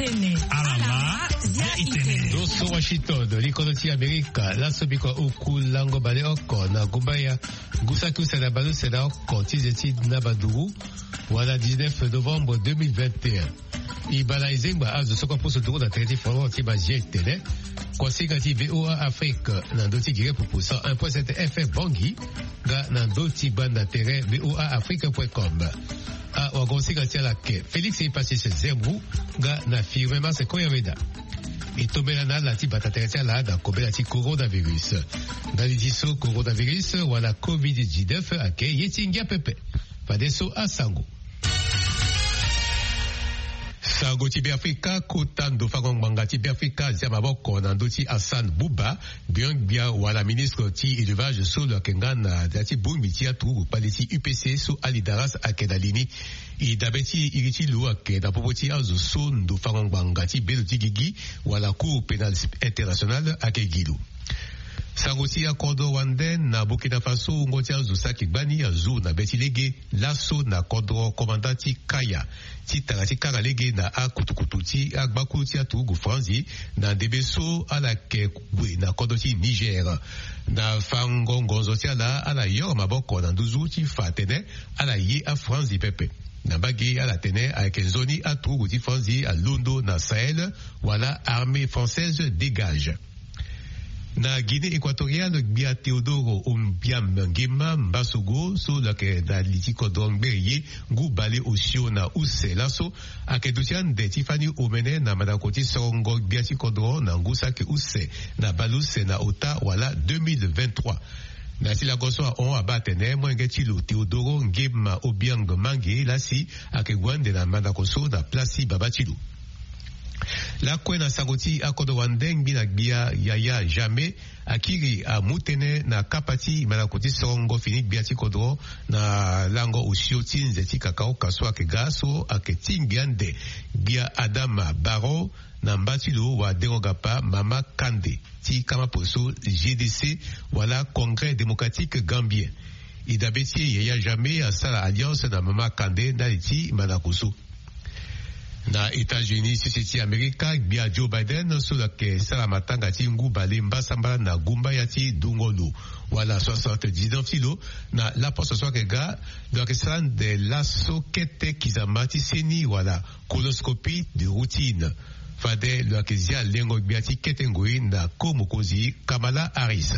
itene alama zia itene doso Washington likonoti Amerika lasobiko okulango bale oko na gumbaya gusaki usana balu sena oko tizeti na baduru wala 19 novembre 2021 ibala izengba azo soko poso duru na tereti foro tiba jetele konsiga ti VOA Afrique na ndoti gire pupusa 1.7 FM Bangi ga na ndoti banda tere VOA Afrique.com a wagonsiga ti alake Félix Ipasisi Zembu ga na firme mase koyaweda itobela na lati batatere ti ala da kobela ti coronavirus ngali ti so coronavirus wala COVID-19 ake yetingia pepe padeso asango sango ti Biafrika kotando fakongbanga ti Biafrika zia maboko na ndoti Hassan Bouba bia wala ministre ti élevage so lo kenga na ti bungbi ti atu pale ti UPC so alidaras ake na lini i dabe ti iri ti lo ake na popo ti azo so ndo fakongbanga ti belo ti gigi wala cour pénal international ake gilu sango ti akodo wanden na Burkina Faso ngoti azo saki gbani azo na beti lege laso na kodro komanda ti kaya ti tara ti kara lege na akutukutu ti agbaku ti atugu franzi na debe so ala ke bwe na kodo ti Niger na fango ngonzo ti ala yoro maboko na nduzu ti fatene ala ye a franzi pepe na bagi ala tene ayeke nzoni atugu ti franzi a Londo na Sahel wala armée française dégage. Na Guinée équatoriale bia Teodoro Ombiam Ngema Mbasogo so lake da litiko dongbeye ngu bale osio na use laso ake dutian de Tiffany Omene na madakoti songo bia tikodro na ngusa ke use na baluse na ota wala 2023 na sila goso a on abatene mwenge chilo Teodoro Ngema Obiang Mange lasi ake gwande na madakoso na plasi babachilo la kwena sagoti akodo wandeng bina bia yaya jamais akiri a mutene na kapati malakoti songo finik bia ti kodro na lango usio tinze ti kakao kaswa ke gaso ake timbiande bia Adama Baro na mbatilo wa derogapa Mama Kande ti kama poso GDC wala Congrès démocratique gambien idabeti yaya jamais a sala alliance na Mama Kande na ti manakusu na États-Unis sisi Amerika bia Joe Biden so la ke sala matanga ti ngu bale mbasamba na gumba ya ti dungolu wala 79 kilo na la posa so ke ga donc ça de la sokete kizamba ti seni wala coloscopie de routine fade lo ke zia lengo bia ti ketengoi na komokozi Kamala Harris.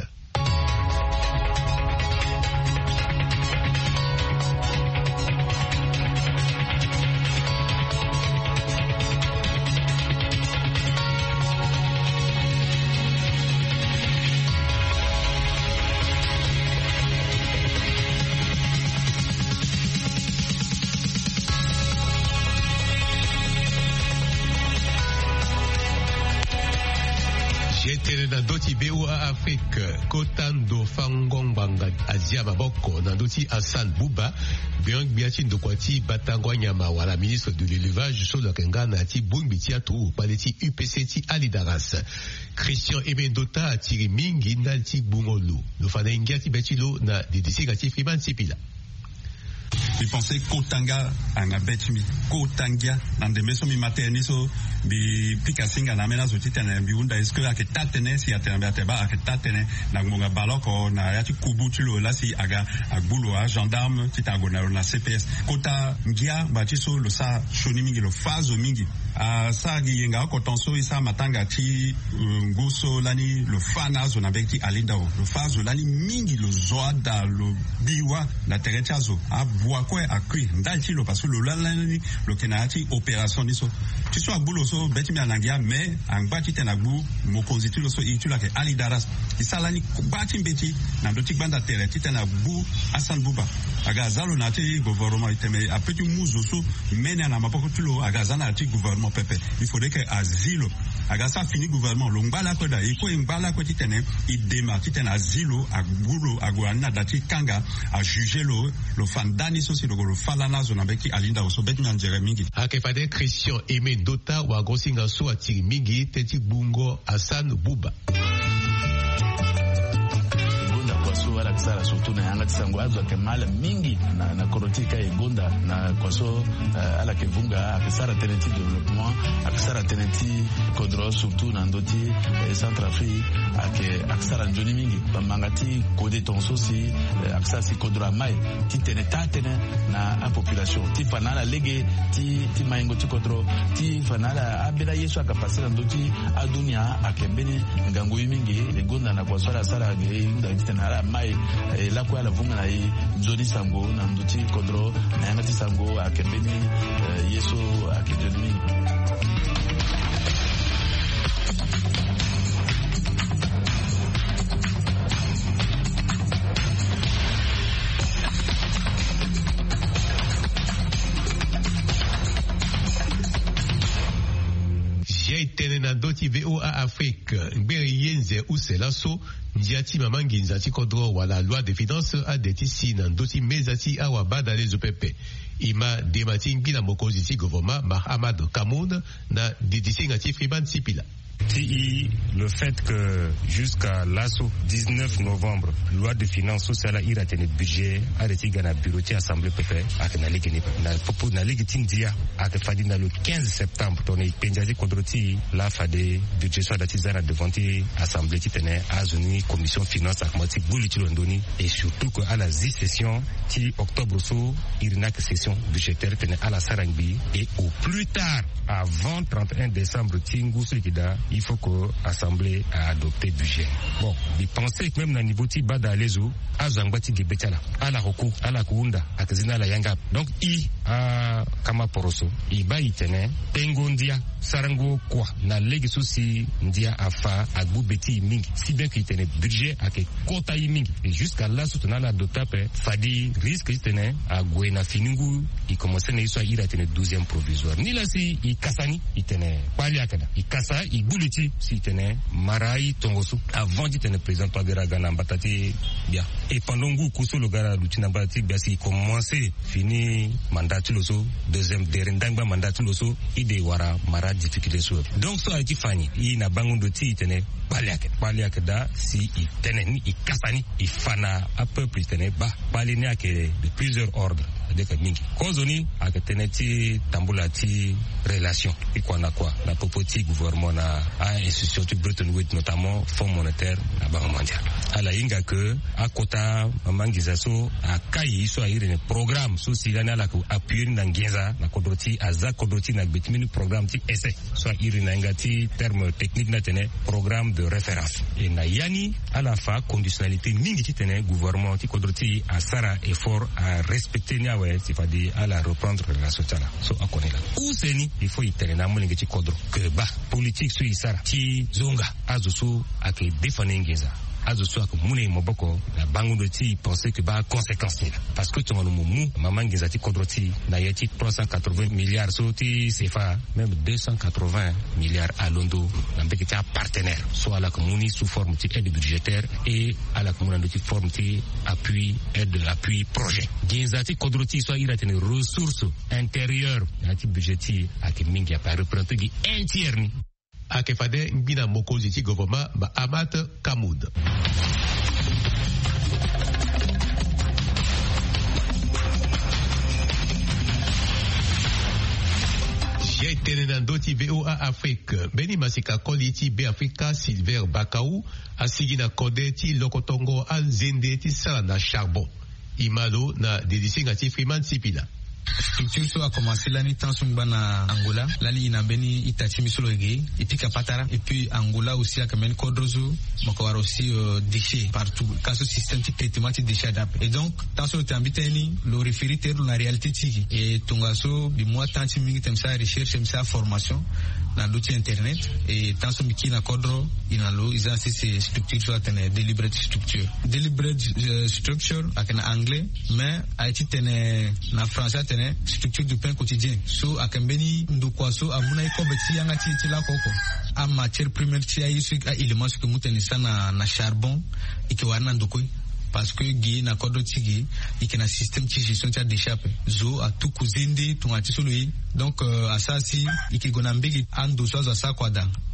Na doti VOA Afrique kotando fangongbanga azia maboko na doti Hassan Bouba biang biati ndokwati batangwa nyama wala ministre de l'élevage so lokenga na ti bungbi ti atu pale ti UPC ti alidaras Christian Emendota atiri mingi na ti bungolu no fana ingia ti betilo na didisiga ti Freeman Sipila. Mi pensais Kotanga anga betimi Kotanga nande meso mi materni so bi pika singa na mena so titana bi unda est-ce que aketatene si atena ba aketatene na ngonga baloko na yati kubutulo la si aga agbulo a gendarme titago na CPS kota ngia batiso lo sa shoni mingi lo fazo mingi a sa giyenga ko tonso isa matanga ti nguso lani lo fana zo na bekti alindao lo fazo lani mingi lo zoada lo biwa na terechazo a boakwe akui ndalti lo parce lo lani lo kenati opération niso ti so agbulo so beti mi anangia me angbati tenagbu mokonzi lo so itula ke alidaras isalani bati beti na doti banda tere titenagbu Hassan Bouba aga zalo na ti gouvernement iteme apeti muzo so mena na mapoko tulo aga zana ti gouvernement pepe il faudrait que asilo aga sa fini gouvernement lo ngbala ko da iko ngbala ko titene idema titene asilo agbulo agwana dati kanga a juger lo fandani so si lo falana zo na beki alinda so beti mi anjere mingi akefade Christian Emendota wa gosinga so atiri mingi teti bungo Hassan Bouba wala kisara surtout na yanga tisango azo ke mala mingi na korotika egonda na kwaso ala ke vunga akisara teneti development akisara sara teneti kodro surtout nandoti Centrafrique ak sara njoni mingi bamangati kode tonso si ak sara si kodro amai ti tene na a population ti fanala lege ti maingo ti kodro ti fanala abela yesu akapasira ndoti adunia akembeni ngangu mingi egonda na kwa sara ge nda ti tene ala mai la kwa la vunga na njoni sango na ndoti kodro na yanga ti sango akembeni yesu akejoni mingi. Doti VOA Afrique Mberi Yenze Uselaso Ndiati Mamanginza Tikodro Wala loi de finances a detisi Nandoti Mezati Awabada les OPP Ima Demati Ngila Mokoziti Govoma Mahamad Kamoun Na Didisi Ngati Friban Sipila. Le fait que jusqu'à l'assaut 19 novembre, loi de finances sociale a tenu budget arrêté dans la bureau de l'Assemblée PP avec la Ligue na Ligue Tindia avec Fadi le 15 septembre tourné Penjazi Kodroti la Fadi budget soit d'atizana devant l'Assemblée qui tenait à Zuni commission finance avec Mati Bouliti Londoni et surtout que à la session qui octobre so il n'a que session budgétaire tenait à la Sarangbi et au plus tard avant 31 décembre Tingu Sekida il faut que l'Assemblée a adopté budget. Bon, il pensait que même dans le niveau de Bada Lezo, à Zambati Gebetala, à la Roku, à la Kuunda, à Kazina la Yanga. Donc, il a Kamaporoso, il va y tenir, Pengondia, Sarango, quoi, na Legiso si Ndia Afa, à Goubeti Mingi, si bien qu'il tenait budget à Kota Mingi. Et jusqu'à là, soutenant la dotape, Fadi risque de tenir à Gouena Finingu, il commençait à y tenir 12e provisoire. Ni là, si il Kassani, il tenait Paliakada, il Kassa, il Bouliti, si tenait Maraï Tongoso, avant d'y tenir président Pagara Gana Batati, bien. Et pendant que Kousso le Gara Lutina Batati, bien, s'il commençait, fini mandat Tuloso, deuxième derindangba mandat Tuloso, il déwara Mara difficulté sur. Donc, ça a été fini. Il n'a pas de ti, il tenait Paliakada, si il tenait, il Kassani, il fana, à peu près, il tenait bas, Palinia de plusieurs ordres. Kozoni a teneti tambulati relation et quoi la popoti gouvernement a institution de Bretton Woods notamment Fonds monétaire la Banque mondiale à la inga que à kota mangizaso a kai so a un programme so si lana la appuyer na ngenza na kodoti aza kodoti na bitmini programme ti essai so irina ngati terme technique na tene programme de référence et na yani à la fin conditionnalité mingi ti tene gouvernement ti kodoti a sara effort à respecter c'est-à-dire à la reprendre la sociale. So à connaître. Où c'est ni il faut y tenir na molingi ti kodro que ba politique so isara ti zonga azusu ake defanengeza azusu ake mune moboko la bangundo ti penser que ba conséquence ni parce que ton mumu mamangeza ti kodro ti na yeti 380 milliards so ti CFA même 280 milliards à Londo n'ambeki ti partenaire soit à la commune sous forme ti aide budgétaire et à la commune de forme ti appui aide appui projet genzati kodro ti soit il a tenu ressources intérieures ati budgéti ake mingi a pas représenter interne Akefade Mbina Mokoziti Govoma ba Amat Kamoud. J'ai tenenando ti VOA Afrique. Beni masika koliti be Africa Silver Bakau asigina kode ti lokotongo anzende ti sala na charbon. Imalo na dedisinga ti Freeman Sipila. Structure so a commencé l'année temps na Angola, l'année inambeni itachi misolege, et puis Kapatara, et puis Angola aussi a quand même Kodrozo, makawara aussi déchets partout, quand ce système de traitement de déchets adapté. Et donc, tant sur le tambiteni, le référé dans la réalité tiki, et tongaso, bi moi tant mingi temsa recherche, temsa formation, dans l'outil internet, et tant sur miki na Kodro, inalo, ils ont ces structures so atene deliberate structure. Deliberate structure, avec en anglais, mais a été tene na français structure du pain quotidien so akambeni ndokwaso amuna ikobeti yanga ti la koko a matière première ti ayi su a éléments que mutene sana na charbon ikiwana ndokoi parce que gi na kodo tigi ikena système ti gestion ti d'échappe zo a tout kuzindi to ati solo donc à ça si ikigona mbegi ando so za kwada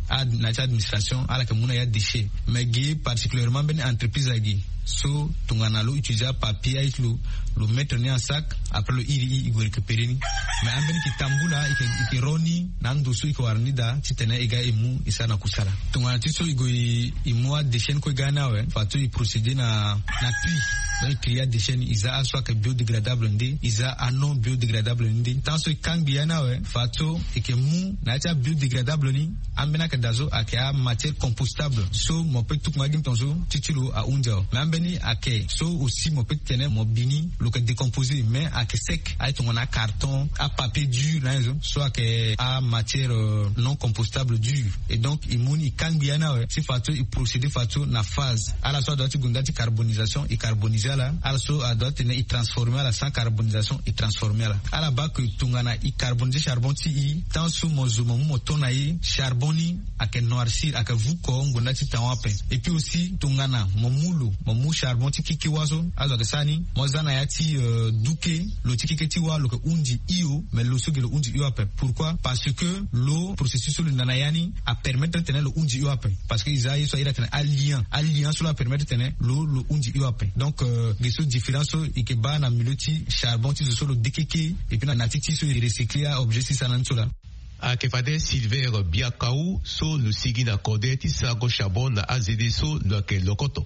administration ala ke muna ya déchet mais gi particulièrement ben entreprise agi so tungana lo utiliser papier ay lo mettre en sac après le il récupérer ni mais amben ki tambula ki roni nando so ko warni da titena ega emu isana kusala tungana tiso imu déchet ko gana we fatu i procéder na puits donc il y a des chaînes isa soit que biodégradable ndi isa non biodégradable ndi tanso kangiana we fatu ke mu na ta biodégradable ni ambena ka dazo aka matière compostable so mo peut tout magim tonzo titulo a unja mais ambeni ake so aussi mo peut tenir mo bini lo que décomposer mais ake sec ay ton a carton à papier dur là soit que à matière non compostable dur et donc imuni kangiana we si fatu i procéder fatu na phase à la soit doit gundati carbonisation et carboniser là also doit tenir i transformer la sans carbonisation et transformer là à la bas que tungana i carboniser charbon ti tant sous mozumo motona i charbon ni ake noircir ake vuko ngundati tawape et puis aussi tungana momu charbon ti kikiwazo azo ke sani mozana yati duke lo ti kiketiwa lo ke undi io mais lo sugi lo undi io ape pourquoi parce que le processus le nanayani a permettre de tenir le undi io ape parce que isaïe soit il a tenir alliance cela permettre de tenir le undi io ape donc les choses différences et que ba na miloti charbon ti so lo dikeke et puis na natiti so recycler objet si sanan cela a ke fade Silver Biakaou so le sigi na kode ti sago charbon na azede so lo ke lokoto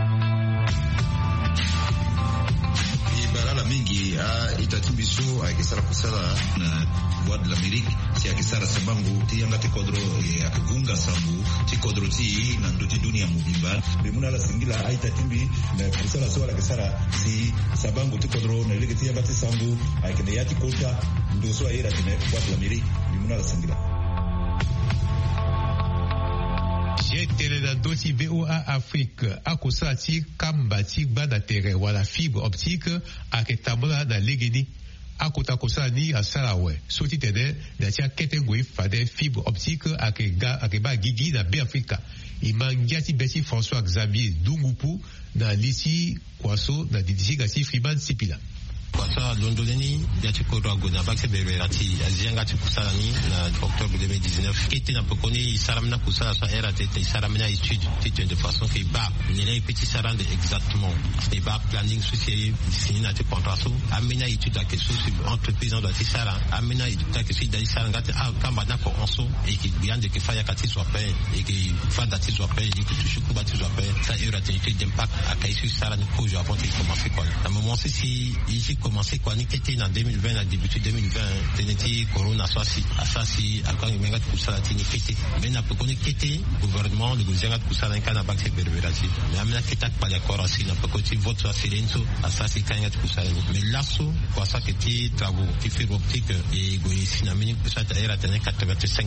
barala mingi itatimbiso akisara kusala na voie de l'Amérique si akisara sabangu ti yanga te kodro akagunga sambu ti kodro ti na ndoti dunia mubimba bimuna la singila itatimbi na kusala so akisara si sabangu ti kodro na lege ti yanga te sambu akene yati kota ndo so ayera tene voie de l'Amérique bimuna la singila Télédado ti VOA Afrique akosa ti kamba ti bana tere wala fibre optique ake tambula na legeni akota kosa ni asala we so ti tene na ti akete ngoi fade fibre optique ake ba gigi na be Africa imangia ti beti François Xavier Dungupu na lisi kwaso na didisi gasi Freeman Sipila Kwasa londoleni yati kodwa gona bakse berati azianga ti kusala ni na octobre 2019 kiti na pokoni saramna kusala sa RATT saramna étude ti de façon que ba les petits sarande exactement et ba planning souci signé na ti contrat so amena étude à question sur entreprise dans ti sara amena étude à question dans sara ngati kamba na ko onso et qui bien de que faya kati soit pain et qui fa dati soit pain et que tout kuba ti soit pain ça RATT d'impact à kai sur sara ni projet avant de commencer quoi à un moment si ici commencé quoi ni était en 2020 à début 2020 teneti corona soit asasi akwa menga kusala tini kete mais na pokoni kete gouvernement le gouvernement kusala kana bakse berberati mais amena keta pa d'accord aussi na pokoti vote soit silencio asasi kanga kusala mais lasso quoi ça kete travaux qui fait optique et goisi na mini kusata era tene 85%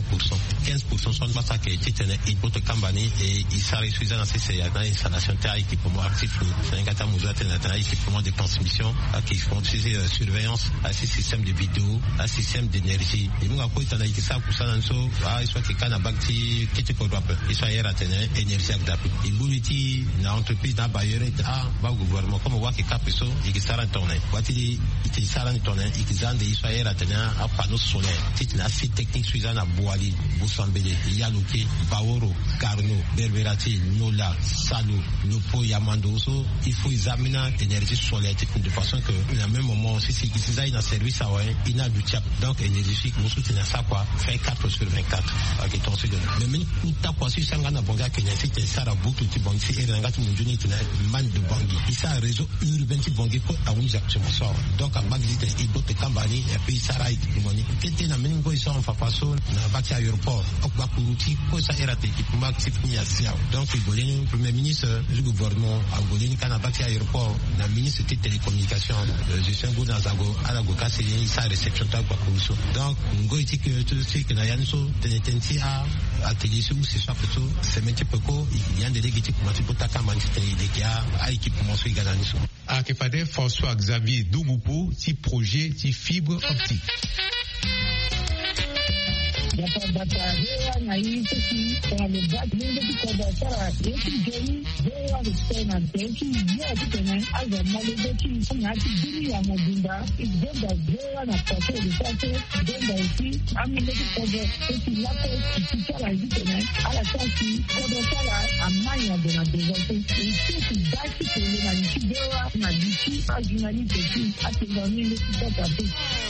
15% sont pas ça qui tene input kambani et isari suiza na CCA na installation ta équipement actif c'est un gata muzate na équipement de transmission qui font surveillance à ce système de vidéo à ce système d'énergie et nous après t'as dit ça pour ça dans so soit que kana bakti qui te kodwa et soit era tene énergie adaptée et buliti na entreprise na bayere ba gouvernement comme wa ke kapeso et qui sara tourner wati ti sara tourner et qui zande soit era tene a panneau solaire c'est la site technique suivant na boali busambele yaluki baworo carno berberati nola salo lopo yamando so il faut examiner l'énergie solaire de façon que à même moment aussi si ça il a service à ouais il a du tiap donc énergie nous soutenir ça quoi fait 4 sur 24 avec ton second mais même tout ta quoi si ça ngana bonga Kenya c'est ça la boucle tu banque c'est un gars qui nous donne une man de bangi il ça réseau urbain qui bangi pour à une exactement ça donc à bagzite il doit te cambani et puis ça raït moni était na même boy ça on fa passo na bati aéroport okba kuruti ko ça era te qui m'a accepté à ça donc il voulait premier ministre du gouvernement a voulu kana bati aéroport na ministre de télécommunications je suis un goût dans Zago à la Goka c'est sa réception ta quoi pour ça donc ngo dit que tout ce que na yanso tenenti à atelier sur c'est ça plutôt c'est métier peko il y a des délégués pour match pour ta campagne c'est a équipement sur gagner ça a que fade François Xavier Dungupu ti projet ti fibre optique data hewa na hii sisi kwa lebati nende kwa sara yeki jeni hewa ristena yeki yote tena aza malebeki na kidini ya mobimba igenda hewa na pato lisase igenda isi amileki kwa sisi lako kichara hizi tena ala sasi kwa sara amanya dona dezote isi baki kwenye na nchi hewa na nchi ajinani teki atendamile kwa tabi.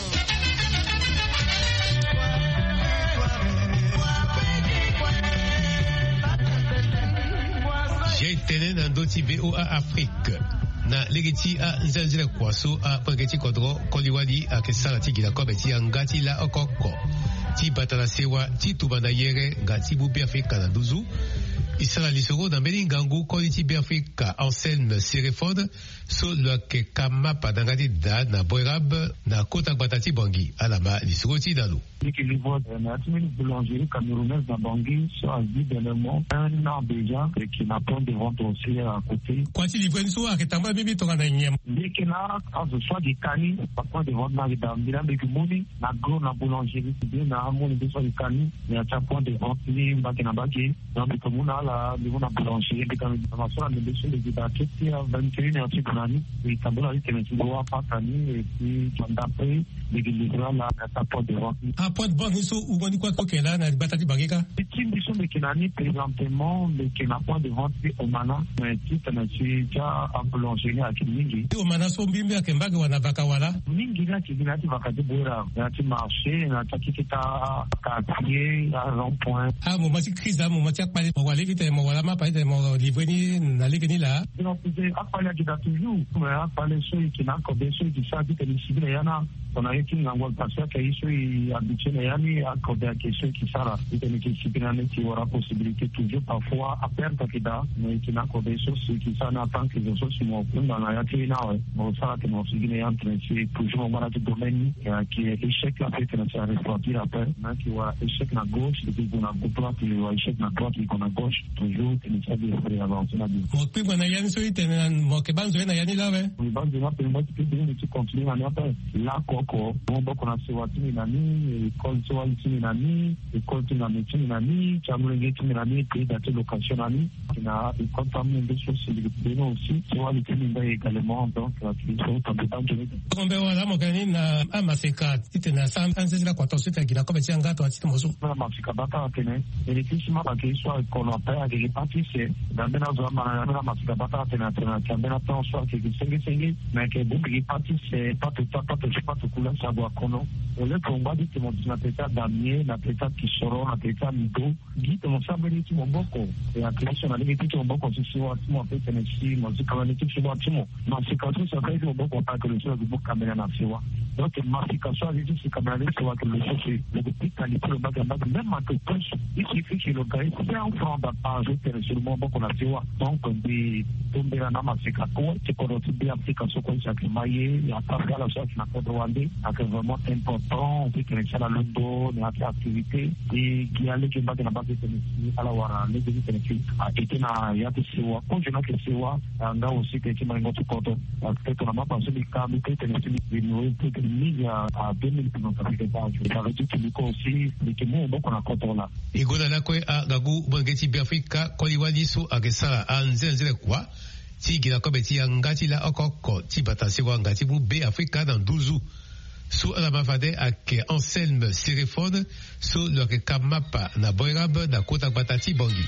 J'ai tenu dans d'autres VOA Afrique. Na legeti a nzanzile kwaso a pangeti kodro koliwadi a kesala tiki la kobeti a ngati la okoko. Ti batala sewa ti tubana yere ngati bubi Afrika na duzu. Isala lisoro na melingangu koliti bi Afrika Anselme Sireford so lo ke kama padangati da na boirab na kota batati bangi alama lisoro ti dalu. L'équilibre de la boulangerie camerounaise dans Bangui soit dit dernièrement un an déjà et qui n'a pas de vente aussi à côté. Quand il livre une soirée, que t'as pas bibi ton ananyem. Dès qu'il a quand ce soit des canis, pas de vente dans les dames, il a des mouni, na gros na boulangerie, bien na mouni de soit des canis, mais à chaque point de vente, il va qu'il n'a pas qui, dans les communes là, niveau na boulangerie, et quand on va sur la négociation des débatteurs, il y a 21 ans de l'année, et quand on a dit que les gens pas canis et puis d'après les livres là, à chaque point de vente. Point de banque so ou boni kwa kokela na batati bageka team biso de kinani présentement le kina point de vente au mana mais titre na ja en boulangerie à Kimingi au mana so mbimbi akembage wana baka wala mingi na kibina ti vakati bora na ti marché na ta kita quartier à rond point mo mati crise mo mati akpale mo wale vite mo wala ma pa ite mo livre ni na ligeni la donc c'est akpale kita toujours mais akpale so kina ko be so ki sa ti ni sibile yana on a été dans le passé qu'il soit habitué yani à côté de ceux qui sara et que discipline qui aura possibilité toujours parfois à perdre kida mais qui n'a côté ceux qui ça n'attend que les autres sont dans la yati na ouais bon ça que nous signé en train c'est toujours dans le domaine qui est échec la fait que ça refroidir après mais qui va échec na gauche et puis on a droite qui va échec na droite et qu'on a gauche toujours que ça dit après avancer na bien mo puis na yani so itena mo ke banzo na yani la ouais banzo na pe mo qui continue na après la ko beaucoup na sewatini nani école sewatini nani école tinamechini nani chamulenge tinani pays d'atelier location nani na école famille de société aussi sewatini nda également donc il faut tambe banjoni kombe wala mo kani na amaseka itena sanse la kwa tosita kila kobe tianga to atiti mozo na mafika bata tene electricité ba ke soit qu'on appelle à des pâtissiers dans bena zo ma na mafika bata tene tena tambena ton soit que sengi mais que beaucoup pâtissiers pas tout couleur Kono, on le combat dit que mon appétit Damien, l'appétit Kisoro, l'appétit Mido, dit que mon sabri qui mon boko, et la création de l'équipe qui mon boko, c'est sur mon fait Tennessee, mon équipe sur mon timo, ma séquence, ça fait que mon boko, pas que le sol du boko caméra na sewa. Donc, ma séquence, elle dit que caméra sewa que le sol, c'est le petit qualité, le bac, même à que plus, il suffit que le gars, c'est un franc d'appareil, sur mon boko na sewa. Donc, des tombés à ma séquence, c'est qu'on a tout bien application, qu'on s'est maillé, il y a pas de la sorte, n'a pas de rwandais, vraiment important, on peut créer la londo, les activités, et qui a les gens qui n'ont pas de Tennessee, alors les gens Tennessee a été na yate sewa, quand je n'ai que sewa, on a aussi que tu m'as une autre compte, peut-être on n'a pas pensé les cas, mais Tennessee, il nous est mis à 2000 dans ta vie de base, j'avais dit que Nico aussi, mais que nous, donc on a compte là. Et Godana Kwe a Gagu, Bangeti Biafrika, Koliwadi Su, Agesara, Anzenzele Kwa, Ti Gilakobeti, Angati la Okoko, Ti Batasewa, Angati Bou, Afrika dans 12 Sous la mafade ak Anselme Sirefone, sous le kamapa na boirab na kota batati bangi.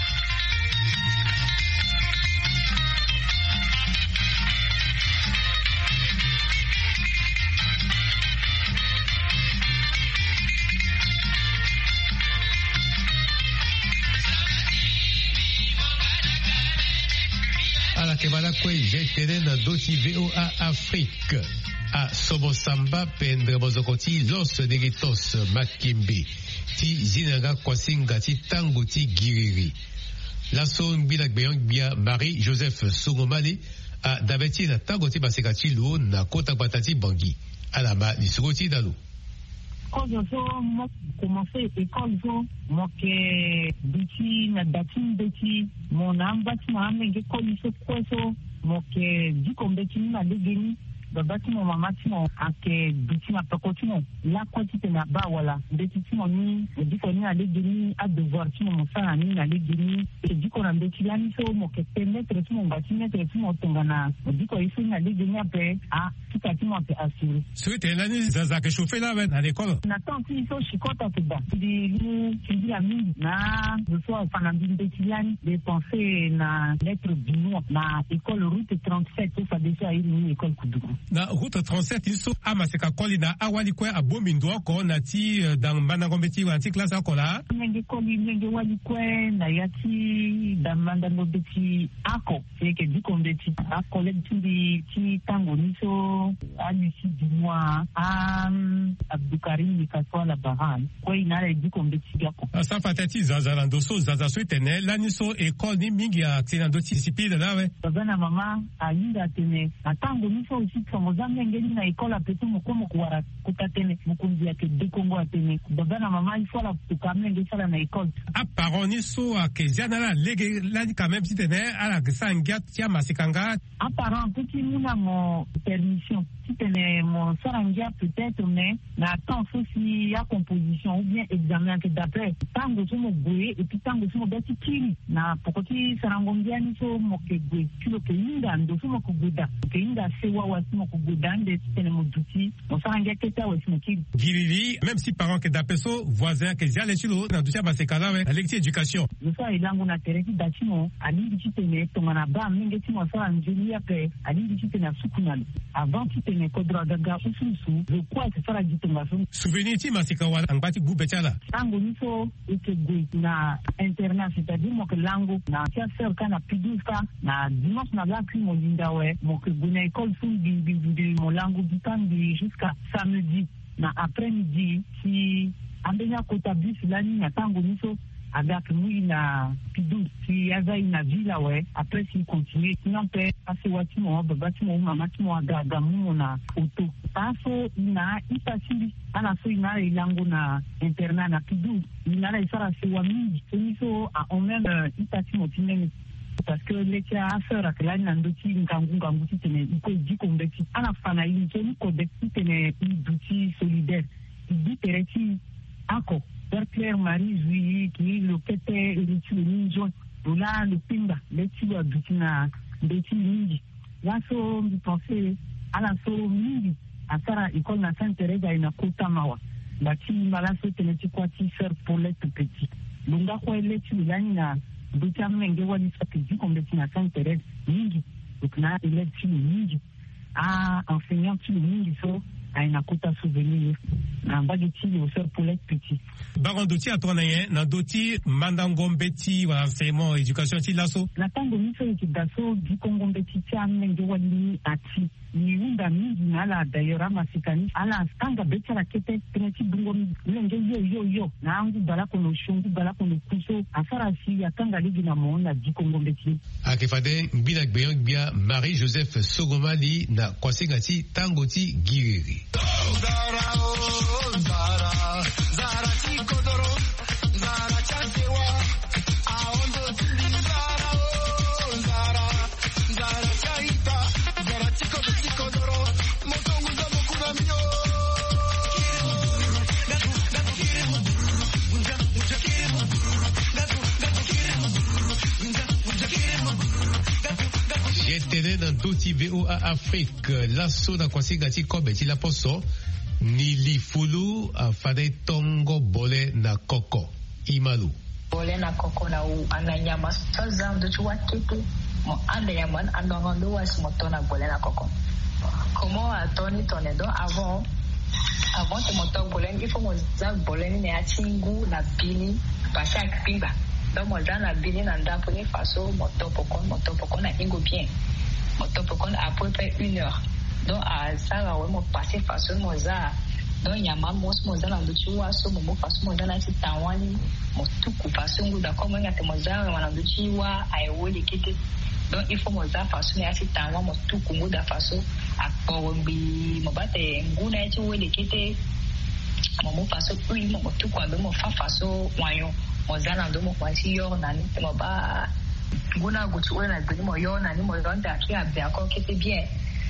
À la Kevala Kwe, j'ai été dans d'autres VOA Afrique. A Sobosamba pendre bozokoti los negritos makimbi ti zinanga kwasinga ti tango ti giriri la son bila gbeyon bia Marie Joseph Songomali a dabeti na tango ti baseka ti lu na kota batati bangi alama li sugoti dalu quand je commencé école moi que biti na datin biti mon ambati na amenge ko iso kweso moi que di kombeti na legeni babatimo mamatimo ake bitima pakotimo la kwatite na ba wala ndetimo ni diko ni alegini a devoir timo mosala ni alegini diko na ndetiani so mo ke permettre timo batimetre timo tongana diko ifu ni alegini ape a tukatimo ape assurer souhaite nani zaza ke chauffer là à l'école na tant il faut chikota tuba di ndi ami na je sois fanandi ndetiani de penser na lettre bino na école route 37 ça déjà une école kudugu na route 37 iso amaseka koli na awali kwa abomindo ko na ti dans manangombeti wa ti classe akola nenge koli nenge wali kwa na yati dans manangombeti ako c'est que du kombeti a collègue ti tango niso à l'issue du mois Abdoukarim Nikaswa la Bahan kwa inara du kombeti yako ça fatati zazalando so zaza swetene la niso école ni mingi ya tinando ti discipline là ouais bana mama ainda tene atango niso aussi tsomoza ngeni na école apeto mokomo kuwara kutatene mukunzi yake dekongo atene bana mama il faut la tukamenge sala na école a parent niso akezana la lege la quand même titene ala sangia tia masikanga a parent petit muna mo permission titene mo sarangia peut-être mais na temps aussi ya composition ou bien examen que d'après tango somo boye et puis tango somo beti kiri na pokoti sarangombia niso mo ke boye kilo ke inda ndo somo kuguda ke inda sewa wasimo kuguda nde titene mo duti mo sarangia keta wasimo kiri girili même si parent que d'apeso voisin que zia lechilo na dutia basekala ouais avec éducation je sais ilango na tereki datimo ali titene tongana ba mingi timo sala njeli après ali titene na sukunalo avant titene kodra daga ususu je crois que ça la ditonga souvenir ti masika wa angati gubetala tango niso ekegwe na internat c'est-à-dire mo ke lango na faire kana piduka na dimanche na la mo lindawe mo ke buna école fun bi mo lango bitambi jusqu'à samedi na après-midi si ambenya kota bus lani na tango niso avec lui na pidou si avait une ville ouais après si continuer sinon peut passer watimo babatimo mamatimo agaga muna auto paso na ipasili ana so ina ilango na internat na pidou ina la isara se wa mingi so a on même ipasimo tinene parce que les cas à faire que là n'andoti ngangu tene iko diko mbeti ana fana ini teni ko de tene duti solidaire dit tereti ako Claire Marie Zui qui le kete elitu ninjo là le pinga letu adutina beti mingi là so mi penser à la so mingi asara école na Sainte-Thérèse ina kota mawa bati mala so teneti kwati faire pour les tout petits lunga kwa letu lani na beti menge wali sapiji kombeti na Sainte-Thérèse mingi donc na letu mingi a enseignant tu mingi so aina kota souvenir na mbageti au faire pour les petits baron doti atonaye na doti mandangombeti wa enseignement éducation ti laso na tango miso daso di kongombeti tia menge wali ati ni unda mingi na la d'ailleurs masikani ala tanga beti la kete teneti bungo menge yo na angu balako no shungu balako no kuso afara si ya tanga ligi na mona di kongombeti akifade mbina gbia Marie Joseph Sogomali na kwasengati tango ti giriri Zara chikodoro Zara chantewa aondo zara Zara chaita Zara chikodoro motongu za mokuna mio J'étais dans Doti VOA Afrique lasso na kwasingati kobeti la poso Nilifulu afade tongo bole na koko imalu bole na koko na ananyama saza ndo chuwakete mo ande yaman andongondo was motona bole na koko comment atoni tonedo avant te moto bole il faut moza bole ni ya chingu na bini pasa kpiba donc moza na bini na ndapo ni faso moto pokon na ingo bien moto pokon à peu près 1 heure. Donc à ça on m'a passé façon moza donc yama moza na nduchiwa so mo façon moza na titawani motuku façon nguda comme ngate moza na nduchiwa aiwole kete donc il faut moza façon ya titawa motuku nguda façon akobombi mobate nguna ya chiwole kete mo façon oui motuku ando mo fa façon wayo moza na ndo mo kwasi yo na ni mo ba nguna gutuwe na bini mo yo na ni mo ronda ki abia ko kete bien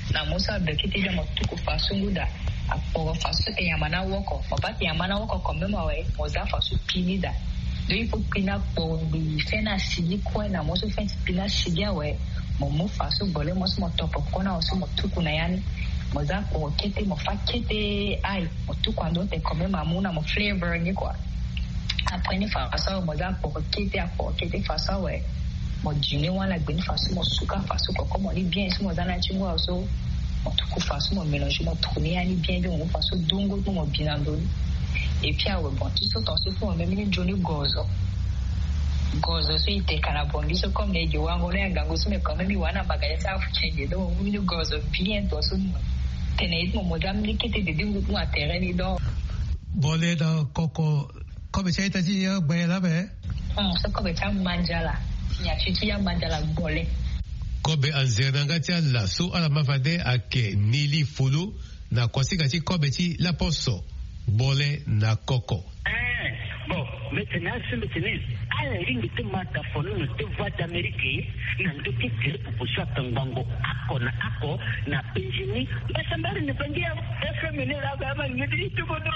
na musa bekiti de motuku fasungu da apo fasu ke yamana woko mabaki yamana woko komema we moza fasu pinida do ipo pina po bi fena sigi ko na musu fena pina sigia we mo fasu bole mo so topo kona o so motuku na yani moza ko kete mo fakete ai motuku ando te komema muna mo flavor ni kwa après ni fasu moza ko kete fasu we mo jini wana gbin fasu mo suka fasu ko comme on dit bien si mo zana chingwa so mo tuku fasu mo mélange mo tourner ani bien de mo fasu dungo mo binando et puis awe bon tout ça tout pour même ni joni gozo so ite kana bongi so comme les jo wango na gango so me comme mi wana bagaya sa fuchenge do mo ni gozo bien to so tenait mo dam ni kete de dingo mo terrain ni do bole da koko comme ça ita ji ya bela be so comme ça manjala ya mandala bole kobe anzernanga tia laso ala mafade ake nili fulu na kwasika ti kobe ti la poso bole na koko bon maintenant ala ringi te mata fono no te voix d'Amérique na ndoki tere proposition tangango ako na penjini basambari ne pengia FM ne la ba ngidi to bodo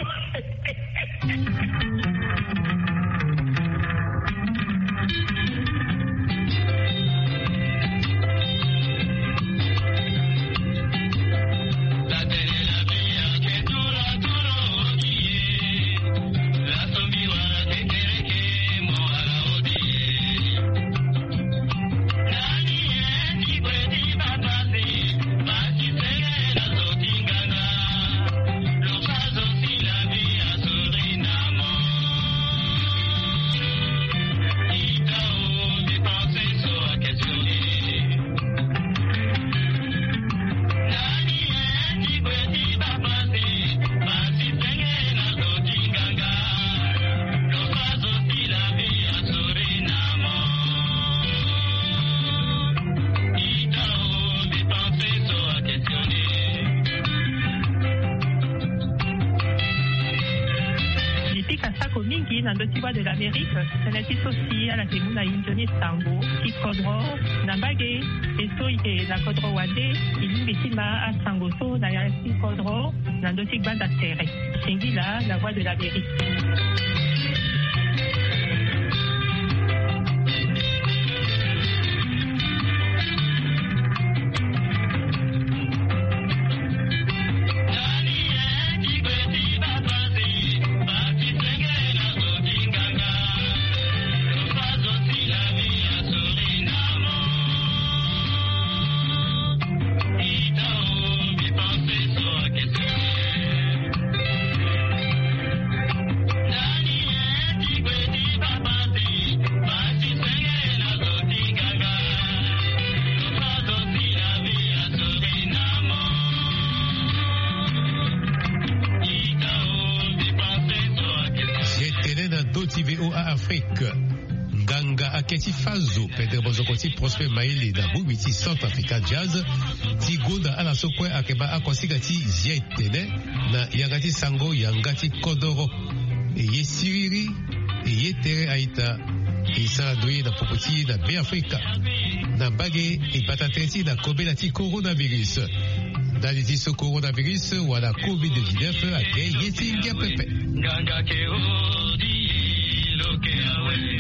de l'Amérique, c'est la aussi à la Temuna Injoni Sambo, qui Kodro, Nambage, et Soike, la Kodro Wade, il Betima à Sangoso, la Yasi Kodro, Nandotik Banda Terre. Singila, la voix de l'Amérique. Nganga aketi fazo Pedro Bozokoti Prosper Maili na Bubiti Centre Africa Jazz ti gonda ala sokwe akeba akwasika ti zietene na yangati sango yangati kodoro ye siriri ye tere aita isala doye na popoti na be Afrika na bage ipatateti na kobe na ti coronavirus dali ti so coronavirus wala COVID-19 ake yeti ngia pepe Nganga ke odi loke awe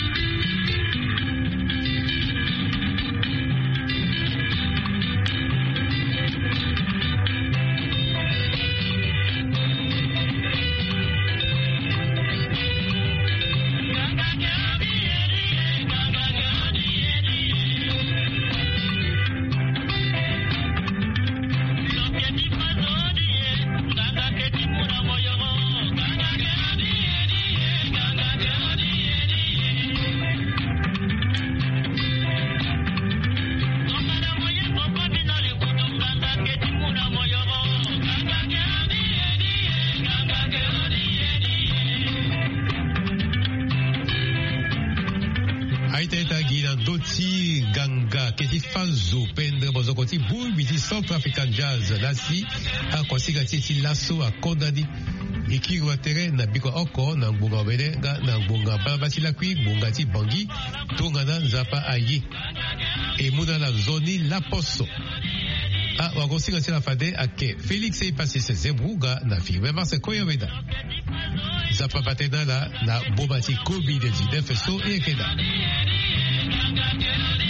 Centre African Jazz lasi akwasika titi laso akondani ikiwa tere na biko oko na ngunga belenga na ngunga babasila kwi ngunga ti bangi tongana nzapa aye emuna na zoni la poso wagosinga sila fade ake Felix Ipasise Zebruga na firme Marse Koyoweda. Zapa patena la na bobati COVID-19 so ekeda.